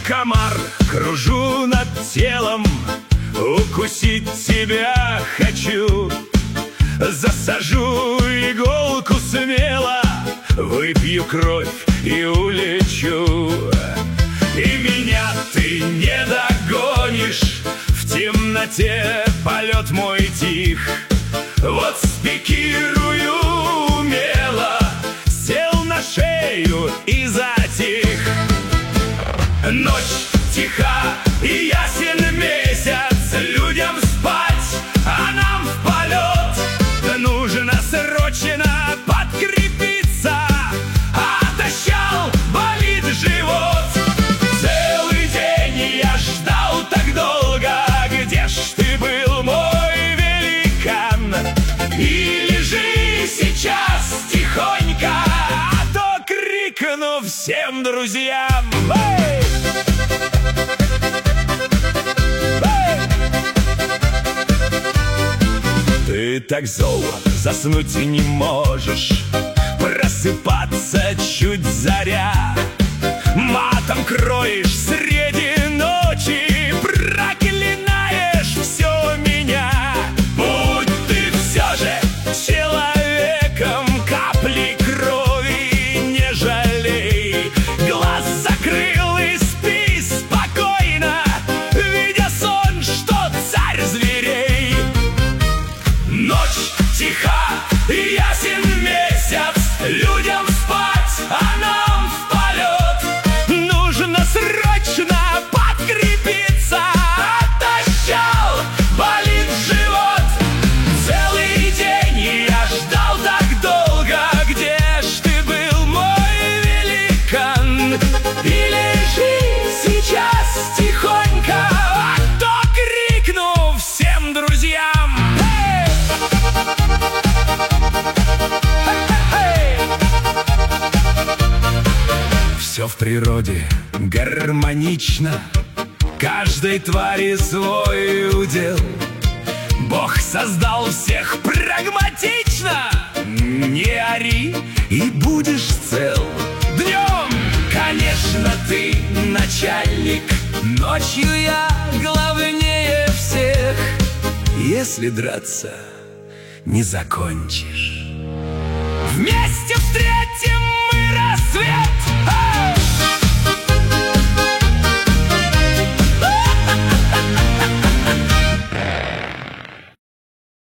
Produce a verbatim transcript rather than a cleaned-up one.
комар, кружу над телом, укусить тебя хочу. Засажу иголку смело, выпью кровь и улечу. И меня ты не догонишь, в темноте полет мой тих. Вот спикирую умело, сел на шею и затих. Ночь тиха и ясен месяц, людям спать, а нам в полет. Нужно срочно подкрепиться, отощал, болит живот. Целый день я ждал так долго, где ж ты был, мой великан? И лежи сейчас тихонько, а то крикну всем друзьям. Эй! Ты так зол, заснуть не можешь, просыпаться чуть заря. Матом кроешь среди ночи, проклинаешь все меня. Будь ты все же человеком, капли крови не жалей. Глаз закрыл и спи спокойно, видя сон, что царь зверей. Ночь тиха и ясен месяц, людям спать, а нам в полет. Нужно срочно подкрепиться, отощал, болит живот. Целый день я ждал так долго, где ж ты был, мой великан? И лежи сейчас тихонько, а то крикну всем друзьям. Все в природе гармонично, каждой твари свой удел. Бог создал всех прагматично, не ори и будешь цел. Днем, конечно, ты начальник, ночью я главнее всех. Если драться не закончишь, вместе встретим мы рассвет.